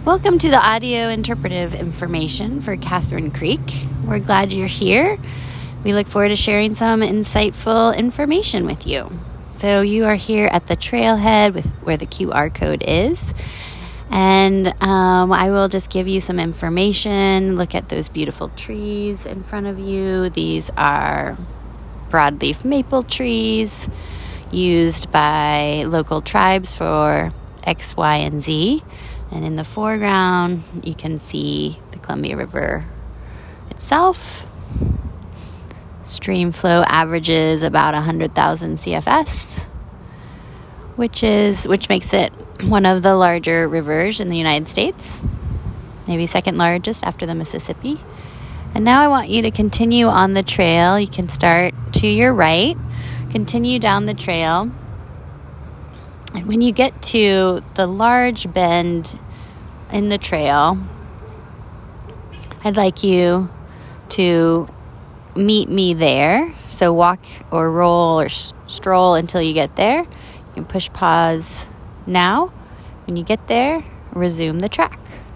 Welcome to the audio interpretive information for Catherine Creek. We're glad you're here. We look forward to sharing some insightful information with you. So you are here at the trailhead with where the QR code is. And I will just give you some information. Look at those beautiful trees in front of you. These are broadleaf maple trees used by local tribes for X, Y, and Z. And in the foreground, you can see the Columbia River itself. Stream flow averages about 100,000 CFS, which makes it one of the larger rivers in the United States, maybe second largest after the Mississippi. And now I want you to continue on the trail. You can start to your right, continue down the trail. And when you get to the large bend in the trail, I'd like you to meet me there. So walk or roll or stroll until you get there. You can push pause now. When you get there, resume the track.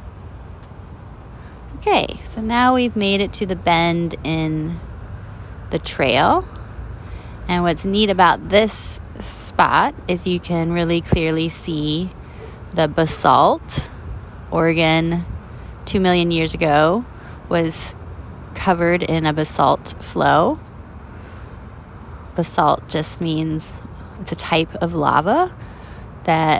Okay, so now we've made it to the bend in the trail. And what's neat about this spot is you can really clearly see the basalt. Oregon, 2 million years ago, was covered in a basalt flow. Basalt just means it's a type of lava that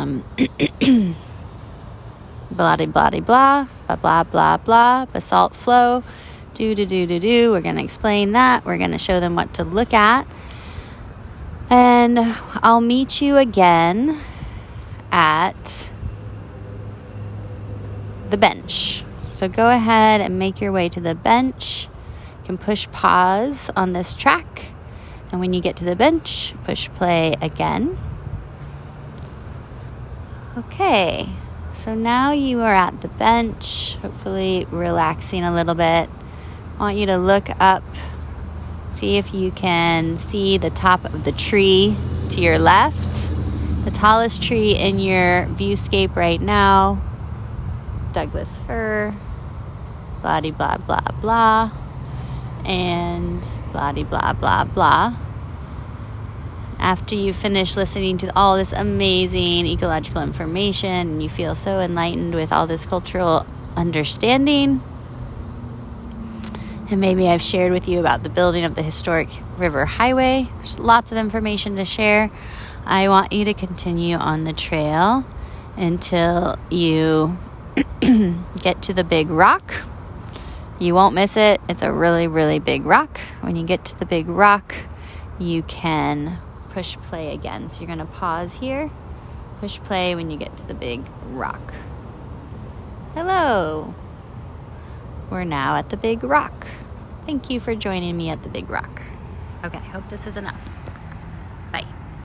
blah, blah, blah, blah, blah, blah, blah, basalt flow. We're going to explain that. We're going to show them what to look at. And I'll meet you again at the bench. So go ahead and make your way to the bench. You can push pause on this track. And when you get to the bench, push play again. Okay. So now you are at the bench, hopefully relaxing a little bit. I want you to look up, see if you can see the top of the tree to your left. The tallest tree in your viewscape right now, Douglas fir, blah, blah, blah, blah, and blah, blah, blah, blah. After you finish listening to all this amazing ecological information and you feel so enlightened with all this cultural understanding, and maybe I've shared with you about the building of the historic river highway. There's lots of information to share. I want you to continue on the trail until you get to the big rock. You won't miss it. It's a really, really big rock. When you get to the big rock, you can push play again. So you're going to pause here, push play when you get to the big rock. Hello. We're now at the big rock. Thank you for joining me at the big rock. Okay, hope this is enough.